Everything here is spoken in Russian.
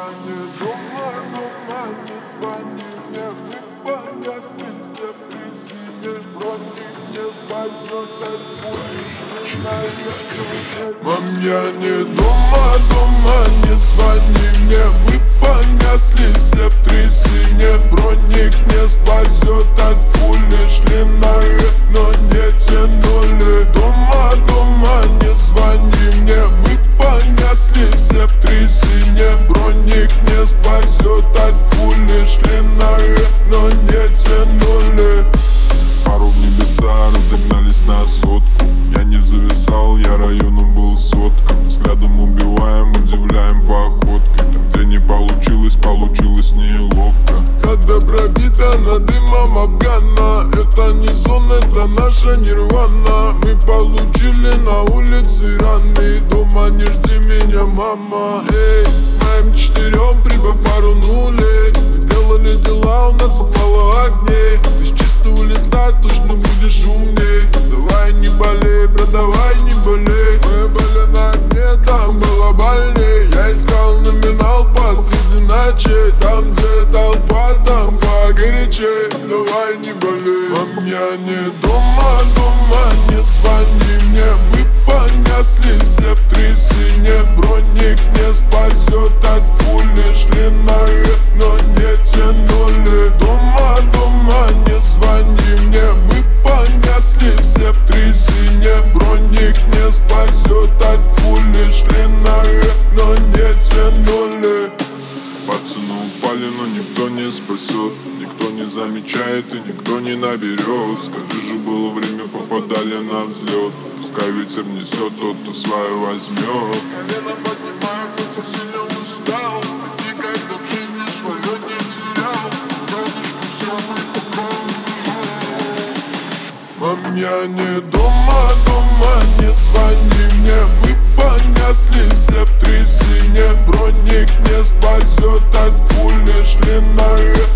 я не дома, не звони мне, мы погаснемся в трясине, броник не спасет от пули. Мам, я не дома, не звони мне, мы погасли все в трясине, броник не спасет от пули, шли наверх, но не тянули. Дома, не звони мне, мы погасли все в трясине, броник не спасет от пули, шли наверх, но не тянули. Пару в небеса разогнались на сотку, я не зависал, я районом был сотком. Взглядом убиваем, удивляем походкой. Там, где не получилось, получилось неловко. Когда пробита над дымом Афгана, это не зона, это наша нирвана. Мы получили на улице раны, дома не жди меня, мама. Эй, моим четырем прибавь пару нулей. Мы делали дела, у нас упало огней. Ты с чистого листа точно будешь умней. Давай не болей, брат, давай не болей. Мы были на дне, там было больней. Я искал номинал посреди ночей. Там, где толпа, там погорячей. Давай не болей. Мам, я не дома, не звони мне. Мы погасли все в трясине, броник не спасет от пули, шли наверх, но не тянули. Дома, не звони мне, мы погасли все в трясине, броник не спасет от пули, шли наверх, но не тянули. Пацаны упали, но никто не спасет, никто не замечает и никто не наберет. Скажи же, было время, попадали на взлет. Пускай ветер несет тот, кто свое возьмет. Колено поднимаю, хоть я сильно устал. Никогда в жизни свое не терял. Мам, я не дома, не звони мне. Мы погасли все в трясине, броник не спасет от пули, шли наверх,